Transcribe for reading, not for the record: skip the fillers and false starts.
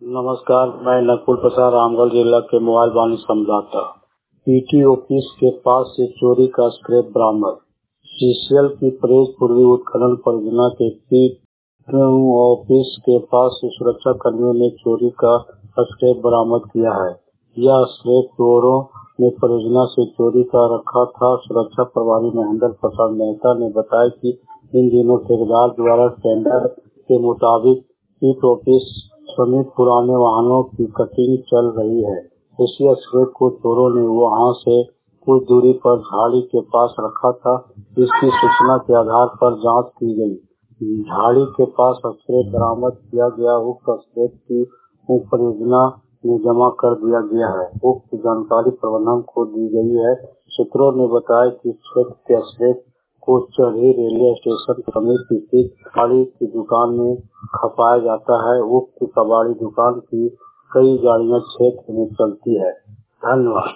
नमस्कार, मैं नकुल प्रसाद रामगढ़ जिला के मोबाइल वाणी संवाददाता। पीटी ऑफिस के पास से चोरी का स्क्रैप बरामद। सीसीएल की प्रेस पूर्वी उत्खनन परियोजना के पीटी ऑफिस के पास से सुरक्षा कर्मियों ने चोरी का स्क्रैप बरामद किया है। यह स्क्रैप चोरों ने परियोजना से चोरी का रखा था। सुरक्षा प्रभारी महेंद्र प्रसाद मेहता ने बताया कि इन दिनों ठेकेदार द्वारा टेंडर के मुताबिक पीटी ऑफिस समेत पुराने वाहनों की कटिंग चल रही है। उसी स्क्रैप को चोरों ने वहां से कुछ दूरी पर झाड़ी के पास रखा था। इसकी सूचना के आधार पर जांच की गई। झाड़ी के पास स्क्रैप बरामद किया गया। उक्त स्क्रैप की परियोजना में जमा कर दिया गया है। उक्त जानकारी प्रबंधन को दी गई है। सूत्रों ने बताया कि क्षेत्र के स्क्रैप को चढ़ी रेलवे स्टेशन समीप स्थित कबाड़ी की दुकान में खपाया जाता है। उक्त कबाड़ी दुकान की कई गाड़ियां क्षेत्र में चलती है। धन्यवाद।